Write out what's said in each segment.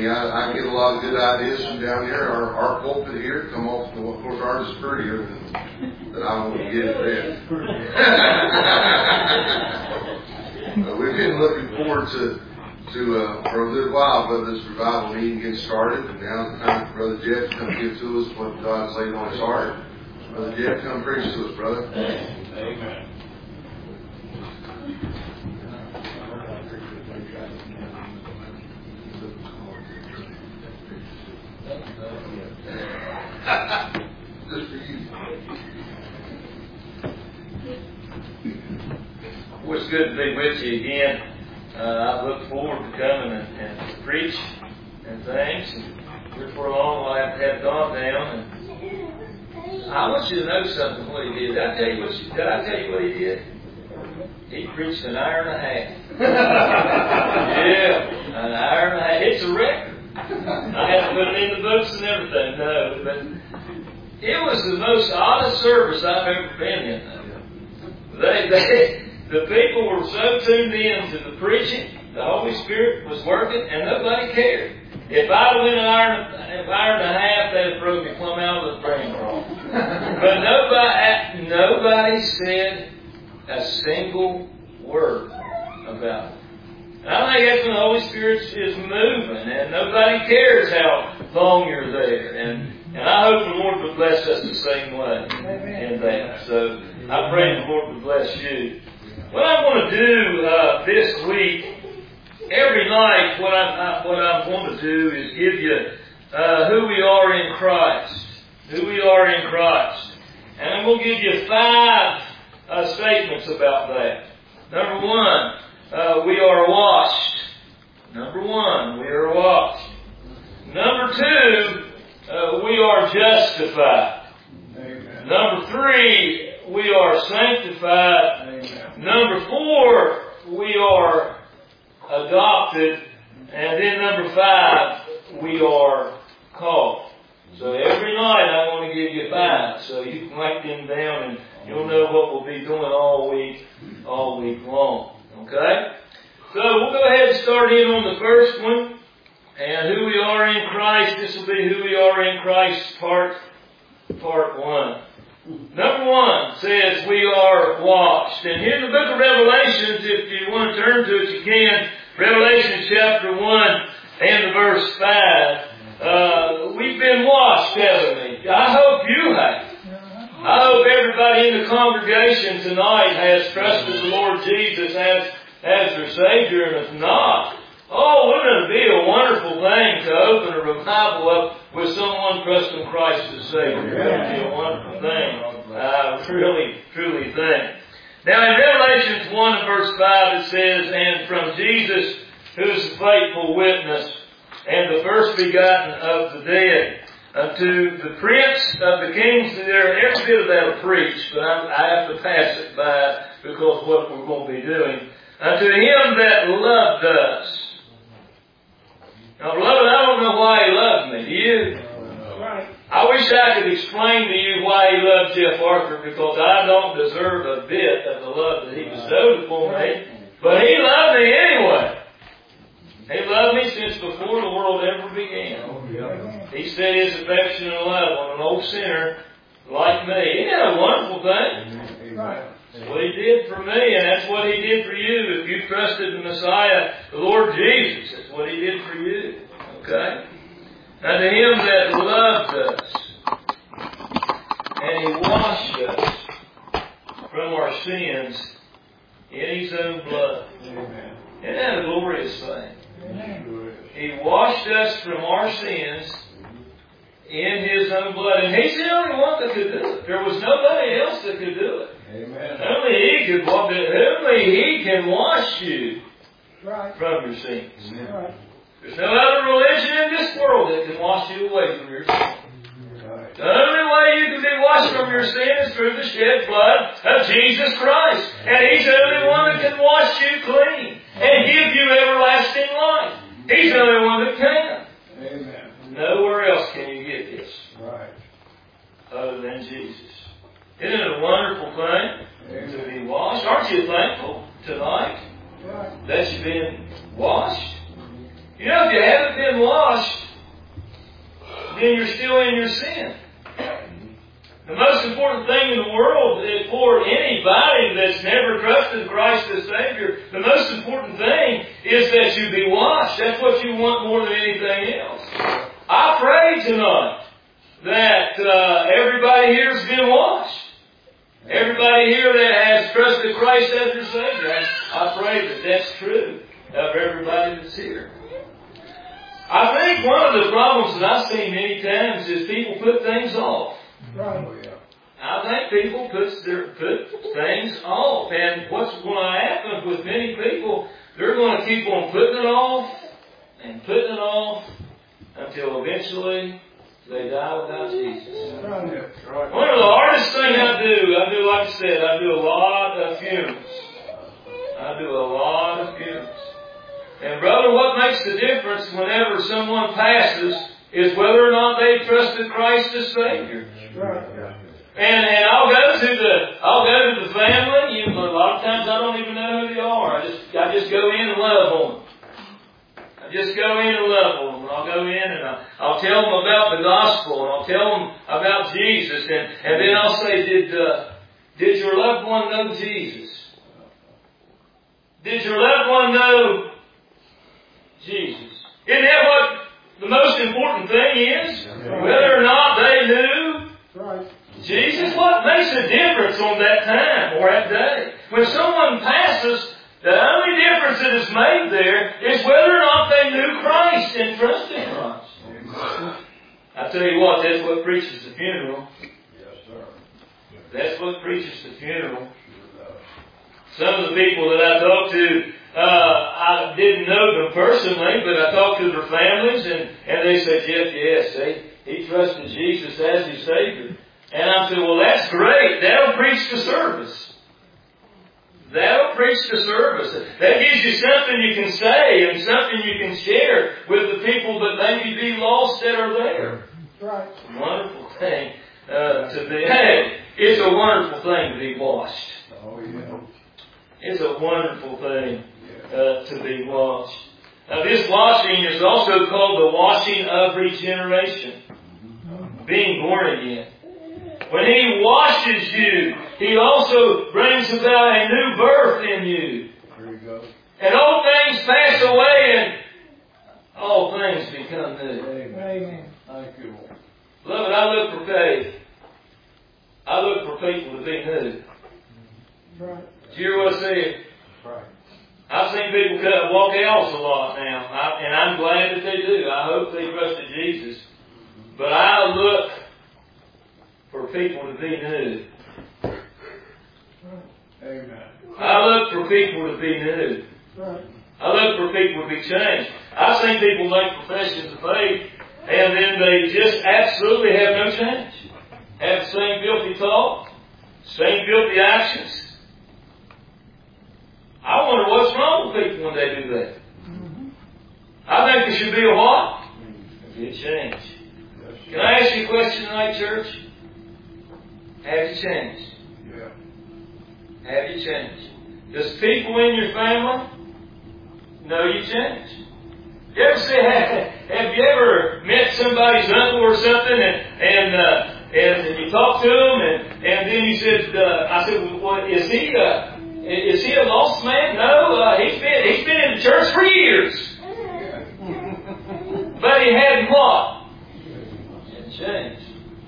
me. I get a lot of good ideas from down here. Our pulpit here come off. Of course, ours is prettier than I want to get it there. We've been looking forward to for a good while, Brother, this revival meeting gets started, and now it's time for Brother Jeff to come give to us what God's laid on his heart. Brother Jeff, come preach to us, brother. Amen. Just for you. Well, it's good to be with you again. I look forward to coming and preach and things. And before long, I'll have to have Don down. And I want you to know something. What he did? Did I tell you what he did? He preached an hour and a half. Yeah, an hour and a half. It's a record. I had to put it in the books and everything. No, but it was the most oddest service I've ever been in. The people were so tuned in to the preaching, the Holy Spirit was working, and nobody cared. If I'd have went an hour and a half, they'd have thrown me plumb out of the brain room. But nobody said a single word about it. And I think that's when the Holy Spirit is moving, and nobody cares how long you're there. And I hope the Lord would bless us the same way in that. So I pray the Lord would bless you. What I'm going to do this week, every night, what I'm going to do is give you who we are in Christ. Who we are in Christ. And I'm going to give you 5 statements about that. Number 1, we are washed. Number 1, we are washed. Number 2, we are justified. Amen. Number 3, we are sanctified. Amen. Number 4, we are adopted. And then number 5, we are called. So every night I'm going to give you 5. So you can write them down and you'll know what we'll be doing all week long. Okay? So we'll go ahead and start in on the first one. And who we are in Christ. This will be who we are in Christ, part 1. Number 1 says we are washed. And here in the book of Revelations, if you want to turn to it, you can. Revelation chapter 1 and verse 5. We've been washed, haven't we? I hope you have. I hope everybody in the congregation tonight has trusted the Lord Jesus as their Savior. And if not, wouldn't it be a wonderful thing to open a revival up with someone trusting Christ as Savior? It would be a wonderful thing. I truly think. Now in Revelation 1 and verse 5 it says, and from Jesus, who is the faithful witness, and the first begotten of the dead, unto the Prince of the Kings. Every bit of that will preach, but I have to pass it by because of what we're going to be doing. Unto him that loved us. Now, beloved, I don't know why he loved me. Do you? Right. I wish I could explain to you why he loved Jeff Arthur, because I don't deserve a bit of the love that he bestowed upon me. But he loved me anyway. He loved me since before the world ever began. He set his affectionate love on an old sinner like me. Isn't that a wonderful thing? That's what he did for me, and that's what he did for you. If you trusted the Messiah, the Lord Jesus, that's what he did for you. Okay? And to him that loved us, and he washed us from our sins in his own blood. Amen. Isn't that a glorious thing? Amen. He washed us from our sins in his own blood. And he's the only one that could do it. There was nobody else that could do it. Amen. Only he can wash you from your sins. Right. There's no other religion in this world that can wash you away from your sins. The only way you can be washed from your sin is through the shed blood of Jesus Christ. And he's the only one that can wash you clean and give you everlasting life. He's the only one that can. Amen. Nowhere else can you get this. Right. Other than Jesus. Isn't it a wonderful thing to be washed? Aren't you thankful tonight that you've been washed? You know, if you haven't been washed, then you're still in your sin. The most important thing in the world for anybody that's never trusted Christ as Savior, the most important thing is that you be washed. That's what you want more than anything else. I pray tonight that everybody here has been washed. Everybody here that has trusted Christ as their Savior, I pray that that's true of everybody that's here. I think one of the problems that I've seen many times is people put things off. Right. I think people put things off. And what's going to happen with many people, they're going to keep on putting it off and putting it off until eventually they die without Jesus. Right. One of the hardest things I do, like I said, I do a lot of funerals. And brother, what makes the difference whenever someone passes is whether or not they trusted Christ as Savior. Right. And I'll go to the family. A lot of times I don't even know who they are. I just go in and love on them. I'll go in and I'll tell them about the gospel, and I'll tell them about Jesus, and then I'll say, did your loved one know Jesus? Did your loved one know Jesus? Isn't that what the most important thing is? Whether or not they knew Jesus? What makes a difference on that time or that day? When someone passes, the only difference that is made there is whether or not they knew Christ and trusted Christ. I tell you what, that's what preaches the funeral. That's what preaches the funeral. Some of the people that I talked to, I didn't know them personally, but I talked to their families, and they said, yes, he trusted Jesus as his Savior. And I said, well, that's great. That'll preach the service. That gives you something you can say and something you can share with the people that maybe be lost that are there. Right. It's a wonderful thing to be. Hey, it's a wonderful thing to be washed. Oh, yeah. It's a wonderful thing to be washed. Now, this washing is also called the washing of regeneration. Being born again. When He washes you, He also brings about a new birth in you. There you go. And old things pass away and all things become new. Amen. Thank you. Beloved, I look for faith. I look for people to be new. Right. Did you hear what I said? Right. I've seen people walk out a lot now, and I'm glad that they do. I hope they trusted Jesus. But I look for people to be new. Amen. I look for people to be new. Right. I look for people to be changed. I've seen people make professions of faith, and then they just absolutely have no change. Have the same guilty thought, same guilty actions. I wonder what's wrong with people when they do that. Mm-hmm. I think there should be a what? Be a change. Can I ask you a question tonight, church? Have you changed? Yeah. Have you changed? Does people in your family know you changed? You ever say, have you ever met somebody's uncle or something and you talk to him and then you said, I said, well, is he a lost man? No, he's been in the church for years. But he hadn't what? He hadn't changed.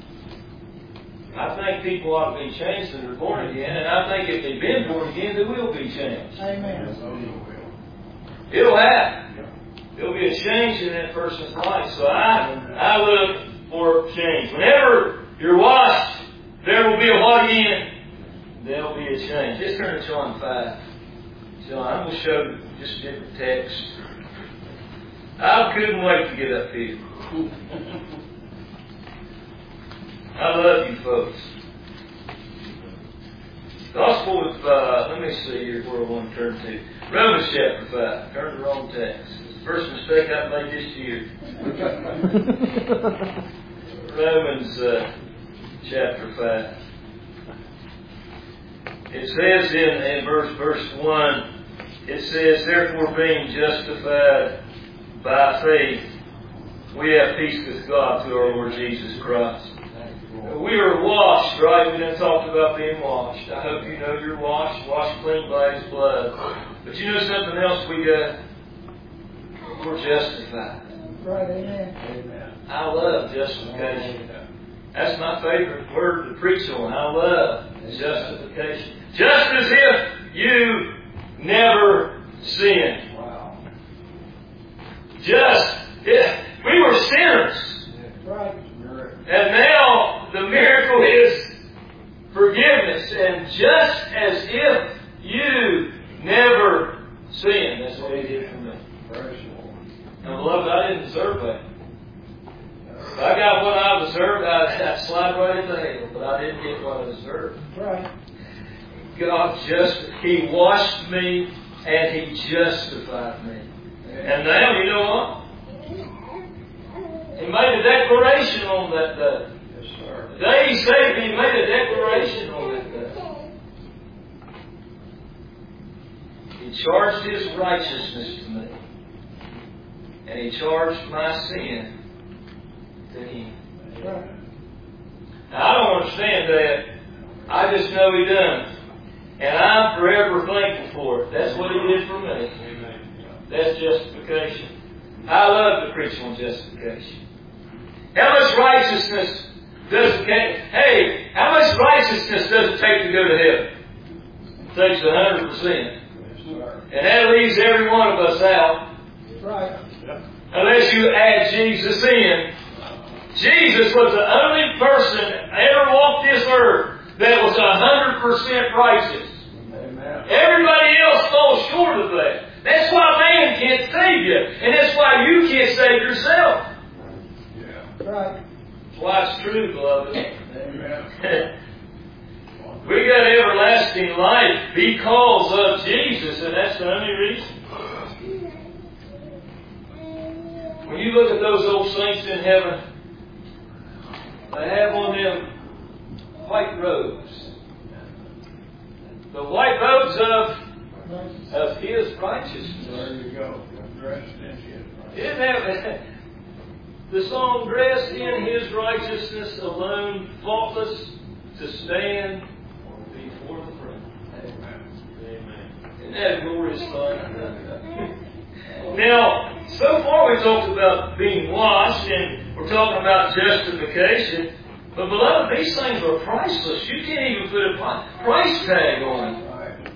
I think people ought to be changed that are born again, and I think if they've been born again, they will be changed. Amen. It'll happen. There'll be a change in that person's life. So I look for change. Whenever you're washed, there will be a what again? There'll be a change. Let's turn to John 5. John, I'm going to show you just a different text. I couldn't wait to get up here. I love you folks. Gospel of, let me see here where I want to turn to. Romans chapter 5. Turn to the wrong text. It's the first mistake I've made this year. Romans chapter 5. It says in verse 1, it says, therefore being justified by faith, we have peace with God through our Lord Jesus Christ. We are washed, right? We done talked about being washed. I hope you know you're washed clean by His blood. But you know something else we got? We're justified. Right, amen. Amen. I love justification. That's my favorite word to preach on. I love justification. Just as if you never sinned. Wow. We were sinners. Right. And now the miracle is forgiveness. And just as if you never sinned. That's what He did for me. And beloved, I didn't deserve that. If I got what I deserved, I'd slide right into hell. But I didn't get what I deserved. Right. God He washed me and He justified me. And now, you know what? He made a declaration on that day. Yes, sir. The day He saved me, He made a declaration on that day. He charged His righteousness to me. And He charged my sin to Him. Right. Now, I don't understand that. I just know He done it. And I'm forever thankful for it. That's what He did for me. That's justification. I love to preach on justification. How much righteousness does it take? Hey, how much righteousness does it take to go to heaven? It takes 100%. And that leaves every one of us out. Right. Unless you add Jesus in. Jesus was the only person ever walked this earth that was 100% righteous. Amen. Everybody else falls short of that. That's why man can't save you. And that's why you can't save yourself. Yeah. Right. That's why it's true, beloved. Amen. We got everlasting life because of Jesus, and that's the only reason. When you look at those old saints in heaven, they have on them white robes. The white robes of His righteousness. There you go. Dressed in His Isn't that the song, dressed in His righteousness alone, faultless, to stand before the throne. Amen. Isn't that glorious fun? Now, so far we've talked about being washed, and we're talking about justification. But beloved, these things are priceless. You can't even put a price tag on it.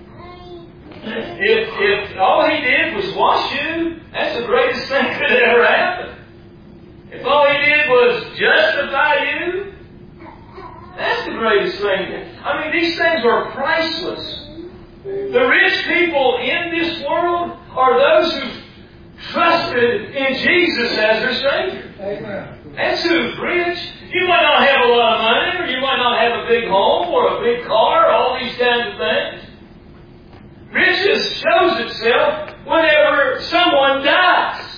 If all He did was wash you, that's the greatest thing that could ever happen. If all He did was justify you, that's the greatest thing. I mean, these things are priceless. The rich people in this world are those who trusted in Jesus as their Savior. Amen. That's who's rich. You might not have a lot of money, or you might not have a big home, or a big car, all these kinds of things. Riches shows itself whenever someone dies.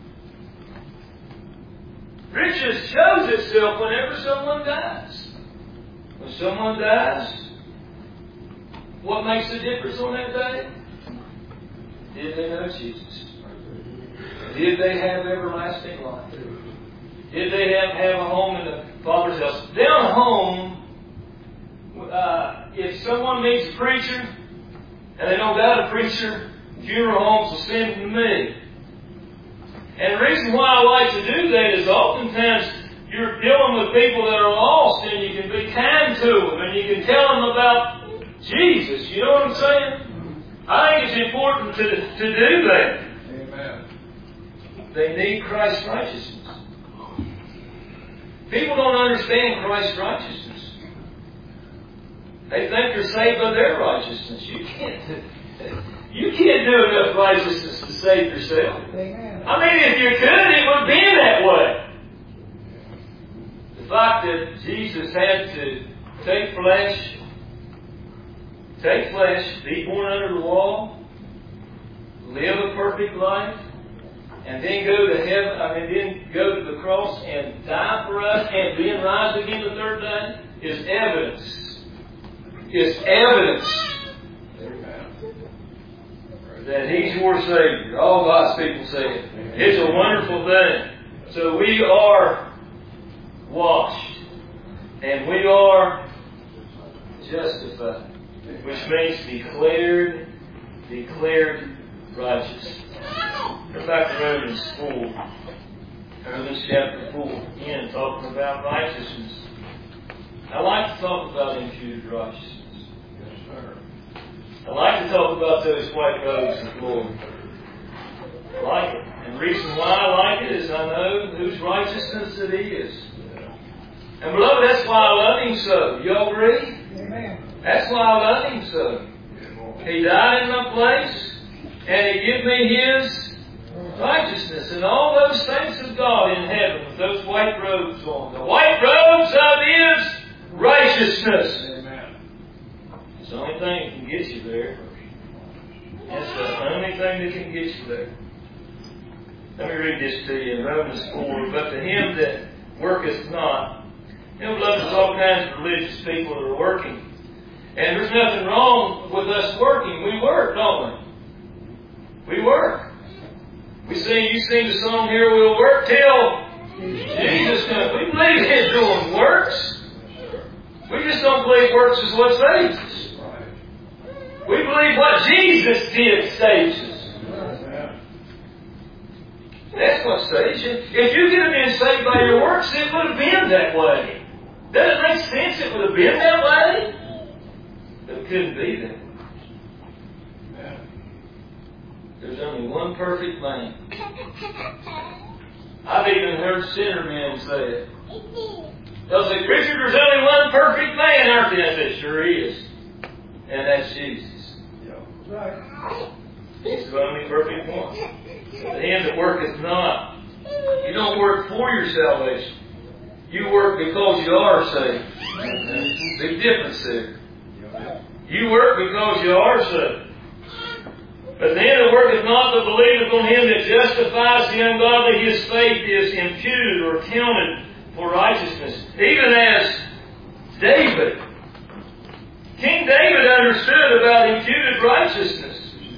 Riches shows itself whenever someone dies. When someone dies, what makes the difference on that day? Did they know Jesus? Did they have everlasting life? Did they have a home in the Father's house? Down home, if someone meets a preacher and they don't got a preacher, funeral homes will send them to me. And the reason why I like to do that is oftentimes you're dealing with people that are lost, and you can be kind to them, and you can tell them about Jesus. You know what I'm saying? I think it's important to do that. Amen. They need Christ's righteousness. People don't understand Christ's righteousness. They think they're saved by their righteousness. You can't do enough righteousness to save yourself. Amen. I mean, if you could, it would be that way. The fact that Jesus had to take flesh, be born under the law, live a perfect life, and then go to heaven, then go to the cross and die for us, and then rise again the third day, is evidence. Is evidence that He's your Savior. All God's people say it. It's a wonderful thing. So we are washed. And we are justified. Which means declared righteous. Go back to Romans 4. Romans chapter 4. Again, talking about righteousness. I like to talk about imputed righteousness. Yes, sir. I like to talk about those white robes of glory. I like it. And the reason why I like it is I know whose righteousness it is. And beloved, that's why I love Him so. You all agree? Amen. That's why I love Him so. He died in my place, and He gave me His righteousness and all those saints of God in heaven with those white robes on. The white robes of His righteousness. Amen. It's the only thing that can get you there. That's the only thing that can get you there. Let me read this to you in Romans 4. But to him that worketh not. You know, beloved, there's all kinds of religious people that are working. And there's nothing wrong with us working. We work, don't we? We work. You sing the song here, we'll work till Jesus comes. We believe He's doing works. We just don't believe works is what saves us. We believe what Jesus did saves us. That's what saves you. If you could have been saved by your works, it would have been that way. Does it make sense it would have been that way? But it couldn't be that way. There's only one perfect man. I've even heard sinner men say it. They'll say, Richard, there's only one perfect man, aren't there? I said, sure is. And that's Jesus. Right. He's the only perfect one. The him that worketh not. You don't work for your salvation. You work because you are saved. Big difference there. You work because you are saved. But the him that worketh not, that believeth on Him that justifies the ungodly, his faith is imputed or counted for righteousness. Even as David. King David understood about imputed righteousness.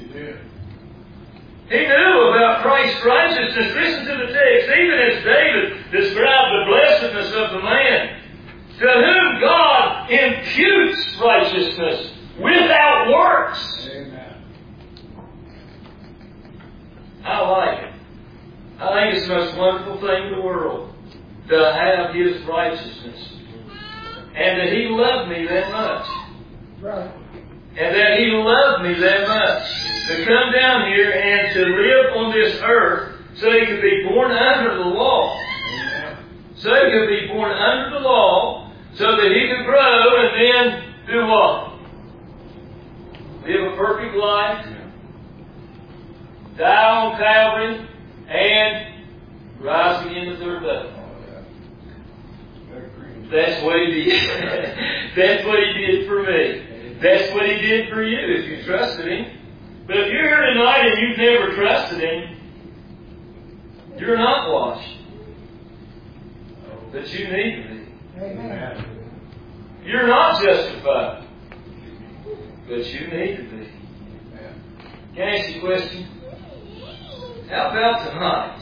He knew about Christ's righteousness. Listen to the text. Even as David described the blessedness of the man to whom God imputes righteousness without works. Amen. I like it. I think it's the most wonderful thing in the world to have His righteousness. And that He loved me that much. Right. And that He loved me that much. To come down here and to live on this earth so He could be born under the law. Amen. So He could be born under the law so that He could grow and then do what? Live a perfect life. Die on Calvary and rise again the third day. That's what He did. That's what He did for me. That's what He did for you if you trusted Him. But if you're here tonight and you've never trusted Him, you're not washed. But you need to be. Amen. You're not justified. But you need to be. Can I ask you a question? How about tonight?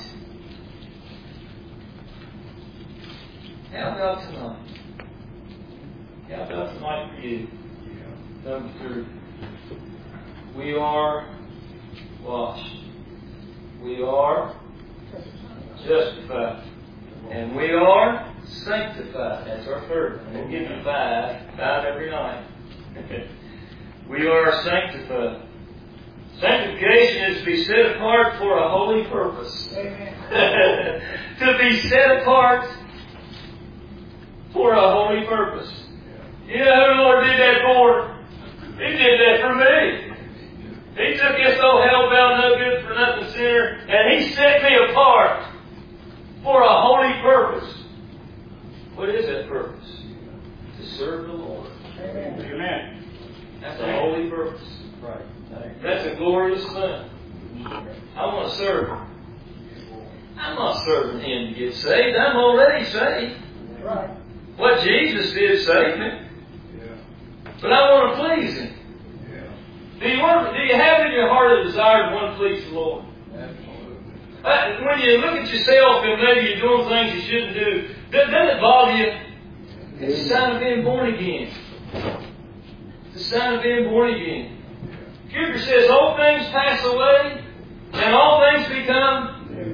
How about tonight? How about tonight for you? Number 3. We are washed. We are justified. And we are sanctified. That's our third. And we'll give you 5 every night. We are sanctified. Sanctification is to be set apart for a holy purpose. Amen. To be set apart for a holy purpose. You know who the Lord did that for? He did that for me. He took this old hell-bound, no good for nothing sinner, and He set me apart for a holy purpose. What is that purpose? To serve the Lord. Amen. That's a holy purpose. Right. That's a glorious thing. I want to serve Him. I'm not serving Him to get saved. I'm already saved. Right. What Jesus did saved me. Yeah. But I want to please Him. Yeah. Do you have in your heart a desire to want to please the Lord? Absolutely. When you look at yourself and maybe you're doing things you shouldn't do, doesn't it bother you? It's a sign of being born again. It's a sign of being born again. Scripture says, "Old things pass away, and all things become."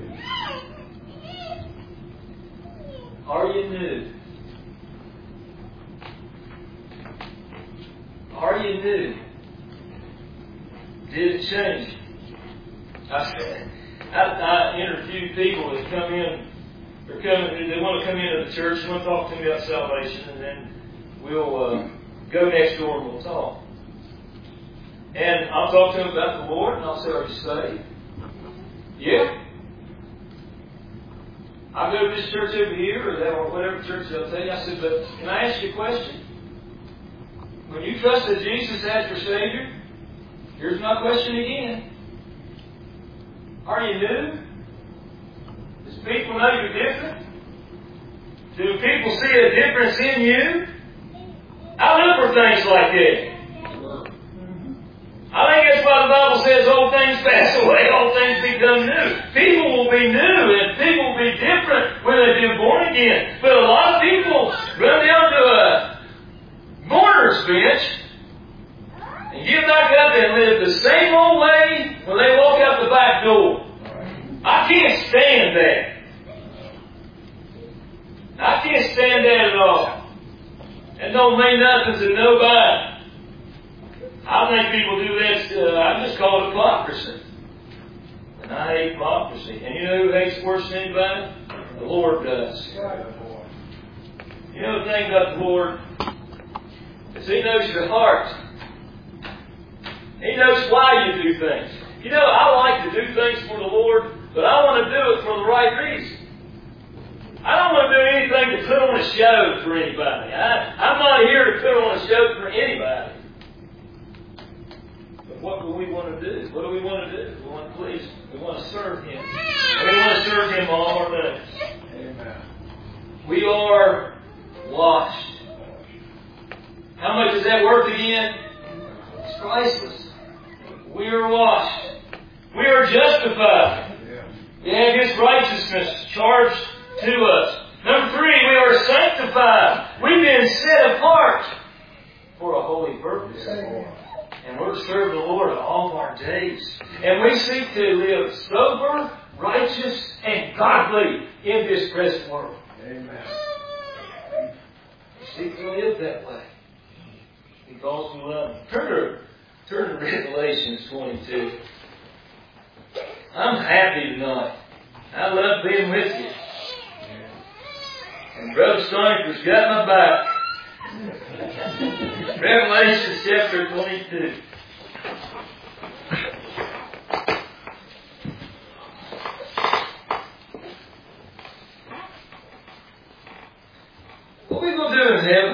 Are you new? Are you new? Did it change? I interviewed people that come in, they want to come into the church, they want to talk to me about salvation, and then we'll go next door and we'll talk. And I'll talk to them about the Lord, and I'll say, "Are you saved?" "Yeah." "I go to this church over here, or whatever church they'll tell you." I said, "But can I ask you a question? When you trusted Jesus as your Savior, here's my question again. Are you new? Does people know you're different? Do people see a difference in you?" I look for things like that. I think that's why the Bible says old things pass away, all things become new. People will be new and people will be different when they've been born again. But a lot of people run down to a mourner's bench and get back up and live the same old way when they walk out the back door. I can't stand that. I can't stand that at all. It don't mean nothing to nobody. I think people do this, I just call it hypocrisy. And I hate hypocrisy. And you know who hates worse than anybody? The Lord does. You know the thing about the Lord? Is He knows your heart. He knows why you do things. You know, I like to do things for the Lord, but I want to do it for the right reason. I don't want to do anything to put on a show for anybody. I'm not here to put on a show for anybody. But what do we want to do? What do we want to do? We want to please Him. We want to serve Him. And we want to serve Him all our days. Amen. We are washed. How much is that worth again? It's priceless. We are washed. We are justified. We have His righteousness charged to us. Number 3, we are sanctified. We've been set apart for a holy purpose. And we're serving the Lord all of our days. And we seek to live sober, righteous, and godly in this present world. Amen. We seek to live that way. Because we love Him. Turn to Revelations 22. I'm happy tonight. I love being with you. And Brother Stoniker's got my back. Revelation chapter 22. What are we going to do in heaven?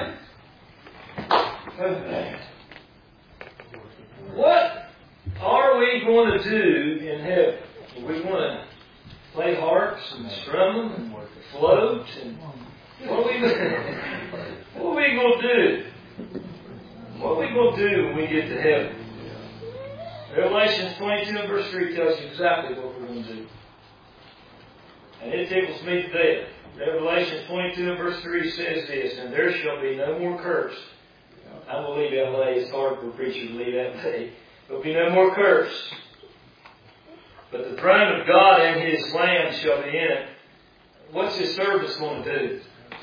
What are we going to do in heaven? Are we going to play harps and strum them and float? And what are we going to do? What are we going to do when we get to heaven? Revelation 22 and verse 3 tells you exactly what we're going to do. And it tickles me to death. Revelation 22 and verse 3 says this, "And there shall be no more curse." I will leave that lay. It's hard for a preacher to leave that lay. There will be no more curse. But the throne of God and His Lamb shall be in it. What's His service going to do?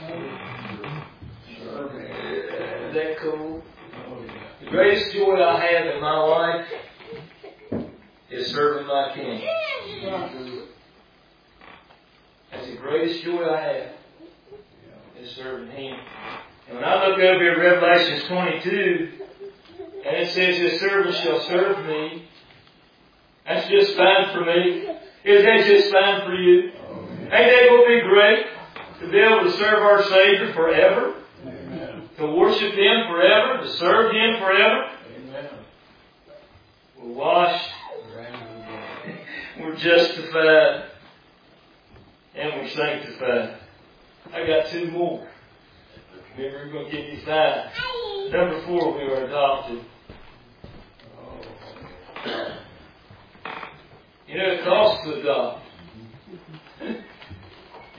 Isn't that cool? The greatest joy I have in my life is serving my King. That's the greatest joy I have, is serving Him. And when I look over at Revelation 22, and it says, "His servants shall serve me," that's just fine for me. Is that just fine for you? Ain't that going to be great? To be able to serve our Savior forever? Amen. To worship Him forever? To serve Him forever? Amen. We're washed. We're justified. And we're sanctified. I got 2 more. Remember, we're going to give you 5. Number 4, we are adopted. You know, it costs to adopt.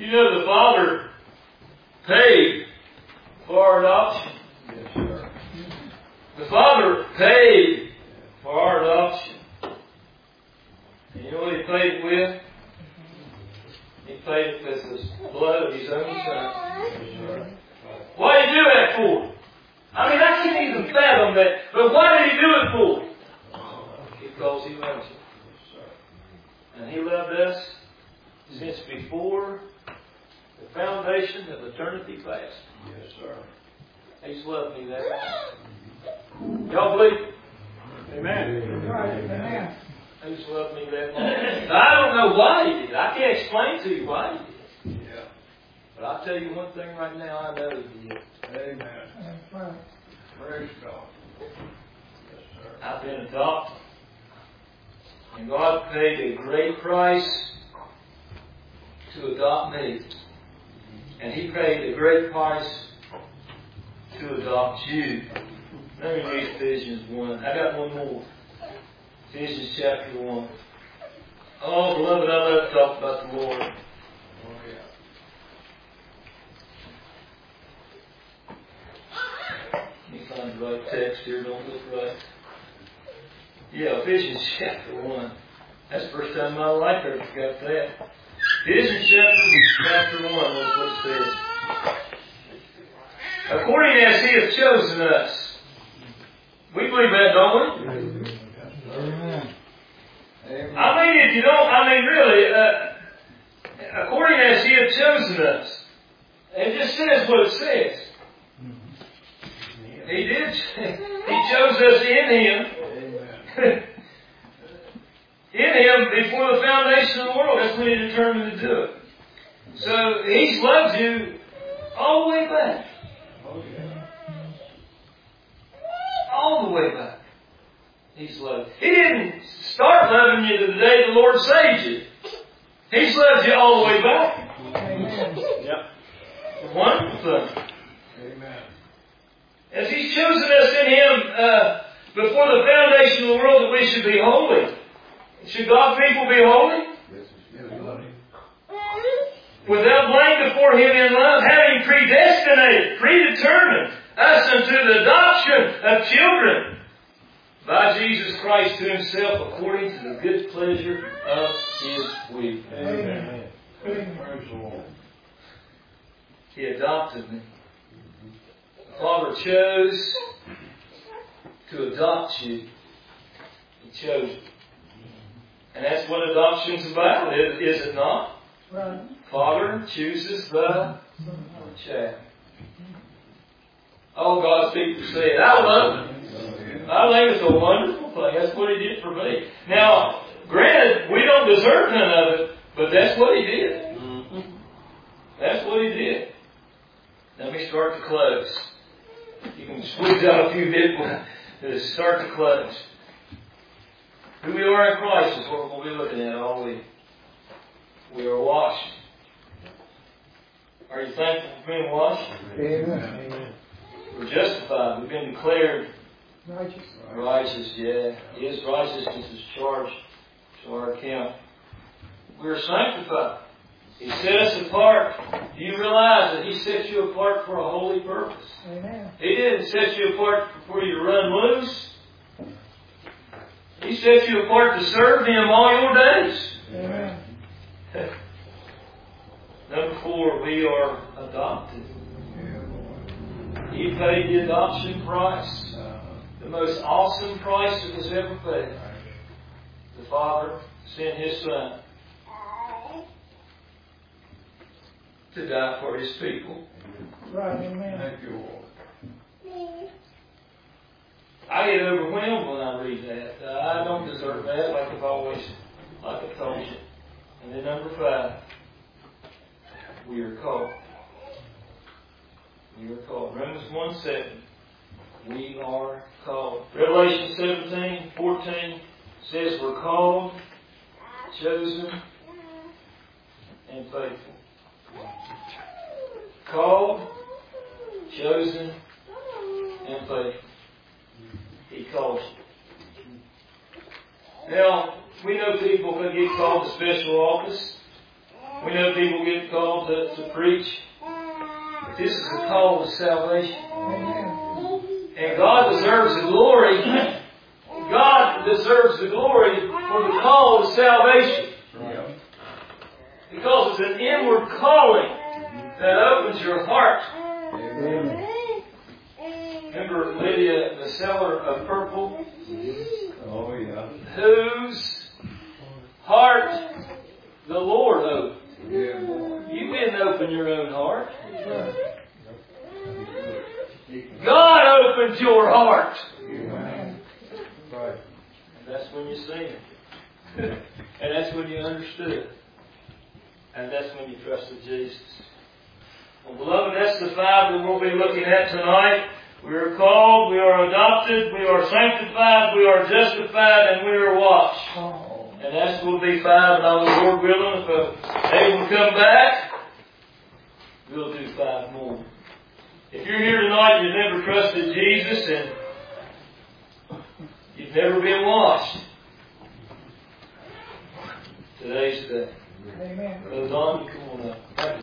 You know the Father paid for our adoption. Yes, sir. The Father paid for our adoption. And you know what He paid it with? He paid it with the blood of His own Son. Yes, sir. Why did He do that for? I mean, I can't even fathom that. But why did He do it for? Because He loves us. Yes, sir. And He loved us since before the foundation of eternity past. Yes, sir. He's loved me that much. Y'all believe it? That's right. Amen. He's loved me that much. Now, I don't know why He did. I can't explain to you why He did. Yeah. But I'll tell you one thing right now, I know He did. Amen. That's right. Praise God. Yes, sir. I've been adopted. And God paid a great price to adopt me. And He paid a great price to adopt you. Let me read Ephesians 1. I got one more. Ephesians chapter 1. Oh, beloved, I love to talk about the Lord. Oh, yeah. Let me find the right text here. Don't look right. Yeah, Ephesians chapter 1. That's the first time in my life I ever got that. Ephesians chapter 1, look what it says. According as He hath chosen us. We believe that, don't we? Amen. I mean, if you don't, really, according as He hath chosen us. It just says what it says. He did. He chose us in Him. Amen. In Him before the foundation of the world. That's when He determined to do it. So He's loved you all the way back. Oh, yeah. All the way back. He's loved you. He didn't start loving you the day the Lord saved you. He's loved you all the way back. Amen. Yep. Wonderful thing. Amen. As He's chosen us in Him before the foundation of the world that we should be holy. Should God's people be holy? Yes, buddy. Without blame before Him in love, having predestinated, predetermined us unto the adoption of children by Jesus Christ to Himself according to the good pleasure of His will. Amen. Amen. Praise the Lord. He adopted me. The Father chose to adopt you. He chose you. And that's what adoption's about, is it not? Right. Father chooses the child. Oh, God's people say it. I love it. I think it's a wonderful thing. That's what He did for me. Now, granted, we don't deserve none of it, but that's what He did. That's what He did. Let me start to close. You can squeeze out a few bits. Start to close. Who we are in Christ is what we'll be looking at all week. We are washed. Are you thankful for being washed? Amen. We're justified. We've been declared Righteous. righteous. Yeah. His righteousness is charged to our account. We're sanctified. He set us apart. Do you realize that He set you apart for a holy purpose? Amen. He didn't set you apart for you to run loose. He set you apart to serve Him all your days. Amen. Number 4, we are adopted. Yeah, boy. He paid the adoption price. The most awesome price that was ever paid. The Father sent His Son to die for His people. Right. Amen. Thank you, Lord. I get overwhelmed when I read that. I don't deserve that, like I've told you. And then number 5, we are called. We are called. Romans 1:7. We are called. Revelation 17:14 says we're called, chosen, and faithful. Called, chosen, and faithful. He calls you. Now, we know people can get called to special office. We know people get called to preach. But this is a call to salvation. Amen. And God deserves the glory. God deserves the glory for the call to salvation. Because it's an inward calling that opens your heart. Remember Lydia, the seller of purple? Oh, yeah. Whose heart the Lord opened. Yeah, boy. You didn't open your own heart. God opened your heart. Amen. Right. And that's when you seen it. And that's when you understood. And that's when you trusted Jesus. Well, beloved, that's the 5 that we'll be looking at tonight. We are called, we are adopted, we are sanctified, we are justified, and we are washed. And that will be 5, and on the Lord willing, if I'm able to come back, we'll do 5 more. If you're here tonight and you've never trusted Jesus and you've never been washed, today's the day. Amen. Brother Don, you come on up.